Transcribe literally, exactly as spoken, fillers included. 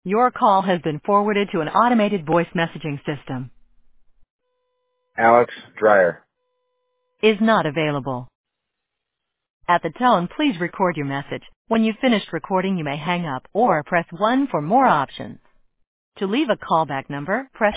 Your call has been forwarded to an automated voice messaging system. Alex Dreyer. Is not available. At the tone, please record your message. When you've finished recording, you may hang up or press one for more options. To leave a callback number, press